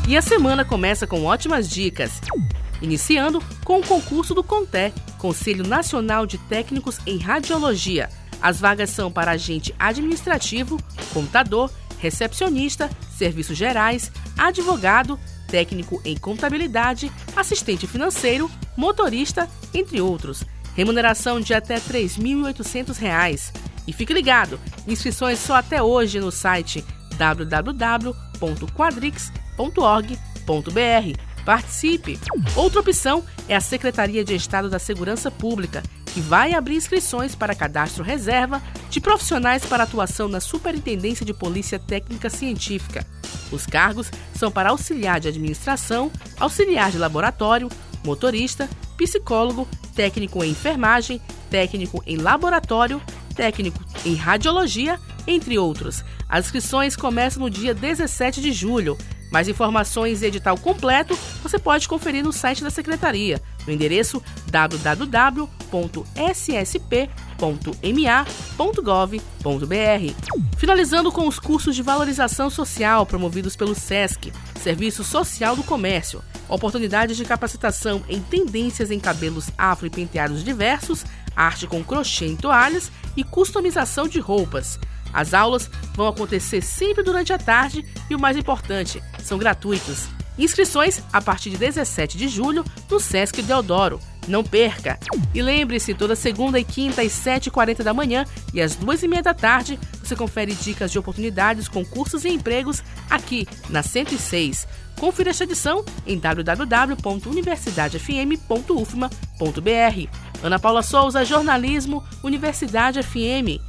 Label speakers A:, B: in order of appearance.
A: E a semana começa com ótimas dicas, iniciando com o concurso do CONTE, Conselho Nacional de Técnicos em Radiologia. As vagas são para agente administrativo, contador, recepcionista, serviços gerais, advogado, técnico em contabilidade, assistente financeiro, motorista, entre outros. Remuneração de até R$ 3.800. E fique ligado, inscrições só até hoje no site www.quadrix.org.br. Participe! Outra opção é a Secretaria de Estado da Segurança Pública, que vai abrir inscrições para cadastro reserva de profissionais para atuação na Superintendência de Polícia Técnica Científica. Os cargos são para auxiliar de administração, auxiliar de laboratório, motorista, psicólogo, técnico em enfermagem, técnico em laboratório, técnico em radiologia, entre outros. As inscrições começam no dia 17 de julho. Mais informações e edital completo você pode conferir no site da Secretaria, no endereço www.ssp.ma.gov.br. Finalizando com os cursos de valorização social promovidos pelo SESC, Serviço Social do Comércio, oportunidades de capacitação em tendências em cabelos afro e penteados diversos, arte com crochê em toalhas e customização de roupas. As aulas vão acontecer sempre durante a tarde e, o mais importante, são gratuitos. Inscrições a partir de 17 de julho no Sesc Deodoro. Não perca! E lembre-se, toda segunda e quinta às 7h40 da manhã e às 2h30 da tarde, você confere dicas de oportunidades, concursos e empregos aqui na 106. Confira esta edição em www.universidadefm.ufma.br. Ana Paula Souza, Jornalismo, Universidade FM.